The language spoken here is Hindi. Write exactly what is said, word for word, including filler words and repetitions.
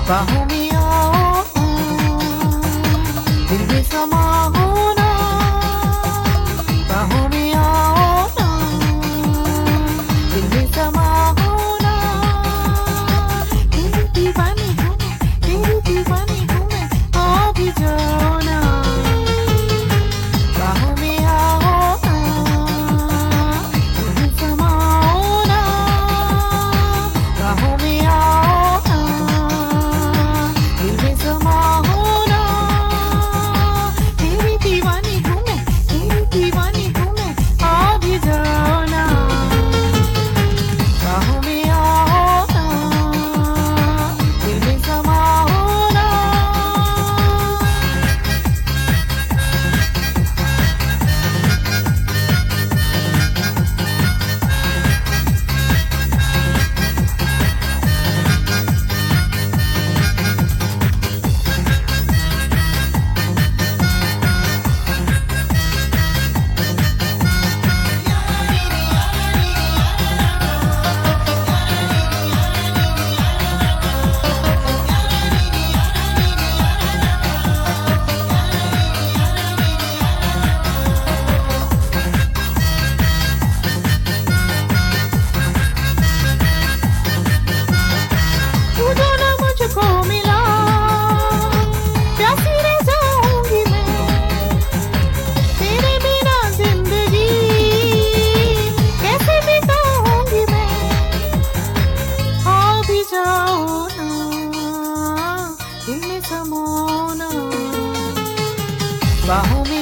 बाहों में आओ ना, दिल में समा हो ना, बाहों में आओ ना, दिल में समा हो ना, तेरी दीवानी हूँ मैं, तेरी दीवानी हूँ मैं, आ भी जाओ ना, बाहों में आओ ना, दिल में समाओ ना, बाहों में आओ ना, दिल में समाओ ना, तेरी दीवानी हूँ मैं, तेरी दीवानी हूँ मैं, आ भी जाओ ना, बाहों में आओ ना, दिल में समाओ ना। तू जो ना मुझको मिला, प्यासी रह जाऊंगी मैं, तेरे बिना जिंदगी कैसे बिताऊंगी मैं, आ भी जाओ ना, दिल में समाओ ना, बाहों में